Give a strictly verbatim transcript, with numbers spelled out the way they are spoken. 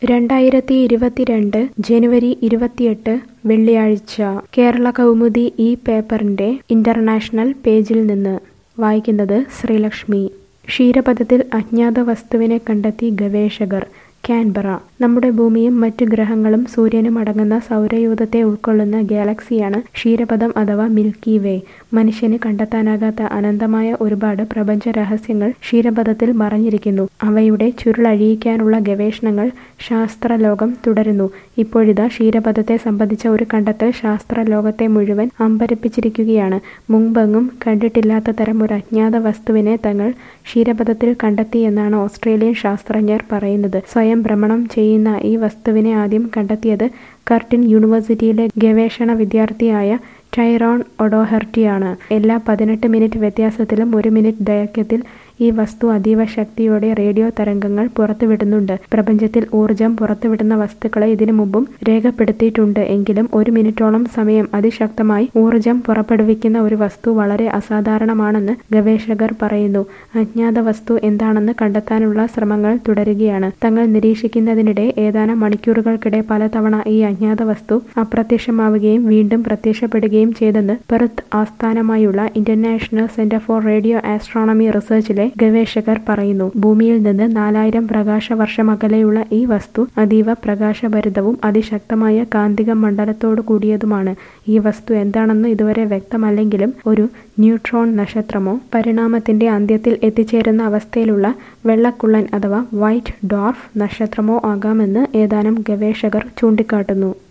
രണ്ടായിരത്തി ഇരുപത്തിരണ്ട് ജനുവരി ഇരുപത്തിയെട്ട് വെള്ളിയാഴ്ച കേരള കൗമുദി ഈ പേപ്പറിന്റെ ഇന്റർനാഷണൽ പേജിൽ നിന്ന് വായിക്കുന്നത് ശ്രീലക്ഷ്മി. ക്ഷീരപഥത്തിൽ അജ്ഞാത വസ്തുവിനെ കണ്ടെത്തി ഗവേഷകർ. കാൻബറ. നമ്മുടെ ഭൂമിയും മറ്റു ഗ്രഹങ്ങളും സൂര്യനും അടങ്ങുന്ന സൗരയൂഥത്തെ ഉൾക്കൊള്ളുന്ന ഗാലക്സിയാണ് ക്ഷീരപഥം അഥവാ മിൽക്കി വേ. മനുഷ്യന് കണ്ടെത്താനാകാത്ത അനന്തമായ ഒരുപാട് പ്രപഞ്ച രഹസ്യങ്ങൾ ക്ഷീരപഥത്തിൽ മറഞ്ഞിരിക്കുന്നു. അവയുടെ ചുരുളഴിയിക്കാനുള്ള ഗവേഷണങ്ങൾ ശാസ്ത്രലോകം തുടരുന്നു. ഇപ്പോഴിതാ ക്ഷീരപഥത്തെ സംബന്ധിച്ച ഒരു കണ്ടെത്തൽ ശാസ്ത്രലോകത്തെ മുഴുവൻ അമ്പരപ്പിച്ചിരിക്കുകയാണ്. മുമ്പെങ്ങും കണ്ടിട്ടില്ലാത്ത തരം ഒരു അജ്ഞാത വസ്തുവിനെ തങ്ങൾ ക്ഷീരപഥത്തിൽ കണ്ടെത്തിയെന്നാണ് ഓസ്ട്രേലിയൻ ശാസ്ത്രജ്ഞർ പറയുന്നത്. സ്വയം ഭ്രമണം ചെയ്യുന്ന ഈ വസ്തുവിനെ ആദ്യം കണ്ടെത്തിയത് കർട്ടിൻ യൂണിവേഴ്സിറ്റിയിലെ ഗവേഷണ വിദ്യാർത്ഥിയായ ടൈറോൺ ഒഡോഹെർട്ടിയാണ്. എല്ലാ പതിനെട്ട് മിനിറ്റ് വ്യത്യാസത്തിലും ഒരു മിനിറ്റ് ദൈർഘ്യത്തിൽ ഈ വസ്തു അതീവ ശക്തിയോടെ റേഡിയോ തരംഗങ്ങൾ പുറത്തുവിടുന്നുണ്ട്. പ്രപഞ്ചത്തിൽ ഊർജം പുറത്തുവിടുന്ന വസ്തുക്കളെ ഇതിനു മുമ്പും രേഖപ്പെടുത്തിയിട്ടുണ്ട്. എങ്കിലും ഒരു മിനിറ്റോളം സമയം അതിശക്തമായി ഊർജം പുറപ്പെടുവിക്കുന്ന ഒരു വസ്തു വളരെ അസാധാരണമാണെന്ന് ഗവേഷകർ പറയുന്നു. അജ്ഞാത വസ്തു എന്താണെന്ന് കണ്ടെത്താനുള്ള ശ്രമങ്ങൾ തുടരുകയാണ്. തങ്ങൾ നിരീക്ഷിക്കുന്നതിനിടെ ഏതാനും മണിക്കൂറുകൾക്കിടെ പലതവണ ഈ അജ്ഞാത വസ്തു അപ്രത്യക്ഷമാവുകയും വീണ്ടും പ്രത്യക്ഷപ്പെടുകയും ചെയ്തെന്ന് പെർത്ത് ആസ്ഥാനമായുള്ള International Centre for Radio Astronomy റിസർച്ചിലെ ഗവേഷകർ പറയുന്നു. ഭൂമിയിൽ നിന്ന് നാലായിരം പ്രകാശ വർഷം അകലെയുള്ള ഈ വസ്തു അതീവ പ്രകാശഭരിതവും അതിശക്തമായ കാന്തിക മണ്ഡലത്തോടു കൂടിയതുമാണ്. ഈ വസ്തു എന്താണെന്ന് ഇതുവരെ വ്യക്തമല്ലെങ്കിലും ഒരു ന്യൂട്രോൺ നക്ഷത്രമോ പരിണാമത്തിന്റെ അന്ത്യത്തിൽ എത്തിച്ചേരുന്ന അവസ്ഥയിലുള്ള വെള്ളക്കുള്ളൻ അഥവാ വൈറ്റ് ഡ്വാർഫ് നക്ഷത്രമോ ആകാമെന്ന് ഏതാനും ഗവേഷകർ ചൂണ്ടിക്കാട്ടുന്നു.